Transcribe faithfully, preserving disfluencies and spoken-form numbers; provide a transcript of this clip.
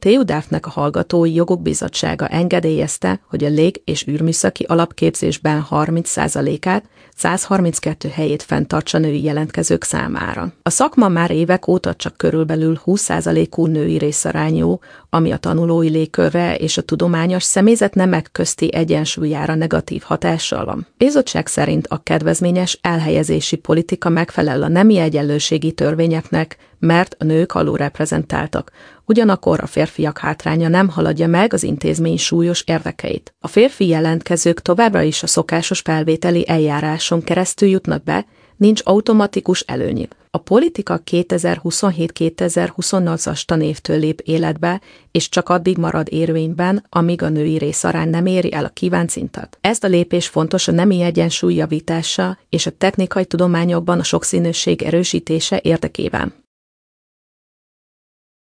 té u dé á ef-nek a Hallgatói Jogok Bizottsága engedélyezte, hogy a lég- és űrműszaki alapképzésben harminc százalékát, százharminckettő helyét fenntartsa női jelentkezők számára. A szakma már évek óta csak körülbelül húsz százalékú női részarányú, ami a tanulói légkörre és a tudományos személyzet nemek közti egyensúlyára negatív hatással van. Bizottság szerint a kedvezményes elhelyezési politika megfelel a nemi egyenlőségi törvényeknek, mert a nők alulreprezentáltak, ugyanakkor a férfiak hátránya nem haladja meg az intézmény súlyos érdekeit. A férfi jelentkezők továbbra is a szokásos felvételi eljáráson keresztül jutnak be, nincs automatikus előnyük. A politika kétezer-huszonhét kétezer-huszonnyolcas tanévtől lép életbe, és csak addig marad érvényben, amíg a női részarány nem éri el a kívánt szintet. Ez a lépés fontos a nemi egyensúly javítása és a technikai tudományokban a sokszínűség erősítése érdekében.